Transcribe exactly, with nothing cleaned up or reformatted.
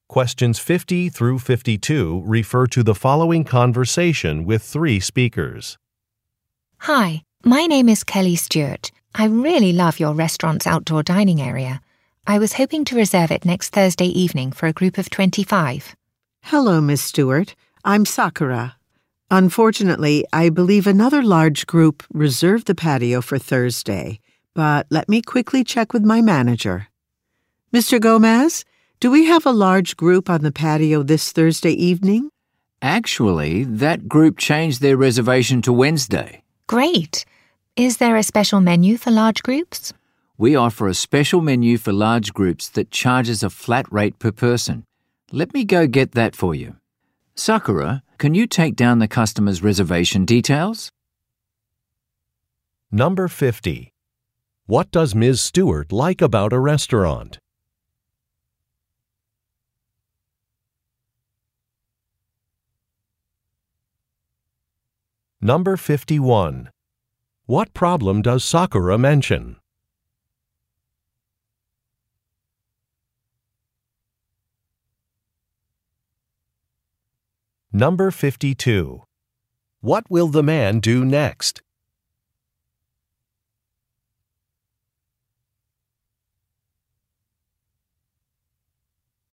Questions fifty through fifty-two refer to the following conversation with three speakers. Hi, my name is Kelly Stewart. I really love your restaurant's outdoor dining area. I was hoping to reserve it next Thursday evening for a group of twenty-five. Hello, Miss Stewart. I'm Sakura. Unfortunately, I believe another large group reserved the patio for Thursday, but let me quickly check with my manager. Mister Gomez, do we have a large group on the patio this Thursday evening? Actually, that group changed their reservation to Wednesday. Great. Is there a special menu for large groups? We offer a special menu for large groups that charges a flat rate per person. Let me go get that for you. Sakura, can you take down the customer's reservation details? Number fifty. What does Miz Stewart like about a restaurant? Number fifty-one. What problem does Sakura mention? Number fifty-two. What will the man do next?